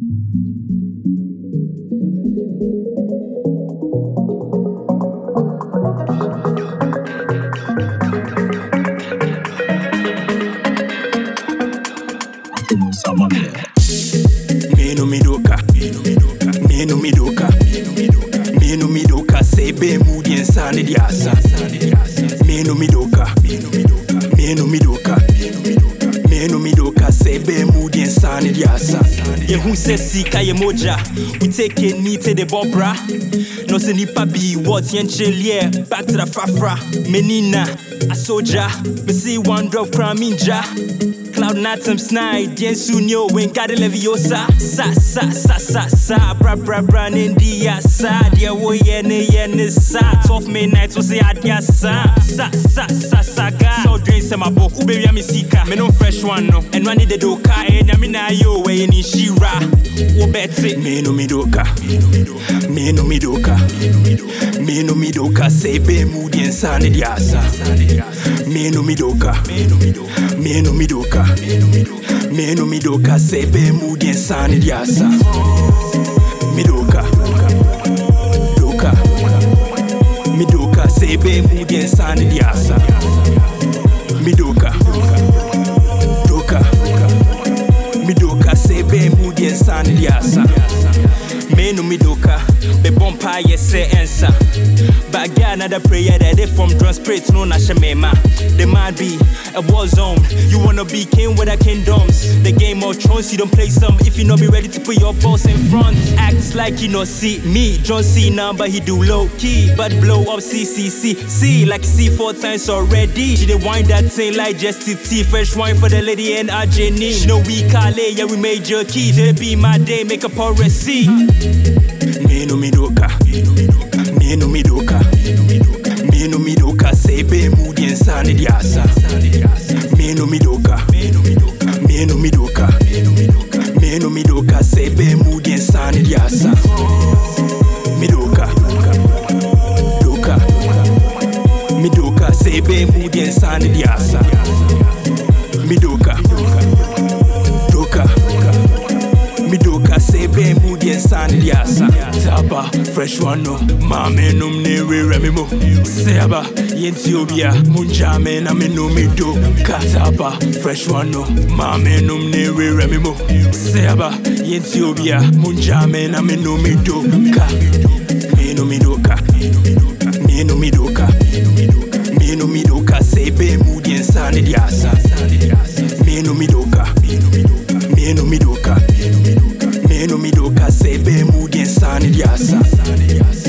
Midoka, say be moody and sandy diasa. Midoka, say be moody and sandy diasa. Ye who says sika ye moja, we take it neat to the bobra. No se nipa be what yen chill, back to the fafra. Menina, a soldier, but see one drop crown minja. Cloud natum snide, yen sunyo, when got a leviosa. Sa, bra, nindia, sa, dia wo yen sa. Tough midnight, so say adia sa, ga. So drain my book, baby, I'm a seeker. Me no fresh one, no. And one need the doka, and I'm in a yo, way in Shira. Wo bet it, me no midoka. Me no midoka, say be moody and sandy diasa. Me no midoka. Say be moody and sandy diasa. Midoka, say be moody and sandy diasa. Midoka, say be moody and sandy diasa. Me no midoka, be bompa ye say answer. But get another prayer that they from drum spirits no nashemema. The man be a war zone. You wanna be king with the kingdoms. The game of thrones, you don't play some if you not be ready to put your boss in front. Acts like you not see me. John Cena, but he do low key. But blow up CCC. Like see 4 times already. She did wine that thing like just tea. Fresh wine for the lady and our Jenny. She know we call it, yeah we made your key. Today be my day, make a pour receipt. Me no midoka, say be moody and sandy diasa. Me no midoka, say be moody and sandy diasa. Midoka, say be moody and sandy diasa. Midoka, say be moody and sandy diasa. Taba, fresh one no, mame num ne we remimo. Seba, yentiobia, munjame na me no mido. Kataba, fresh one no, mame num ne we remimo. Seba, yentiobia, munjame na me no mido. Ka, me no midoka, say be moody and sandy diasa. Me no midoka, say be moody and sandy diasa.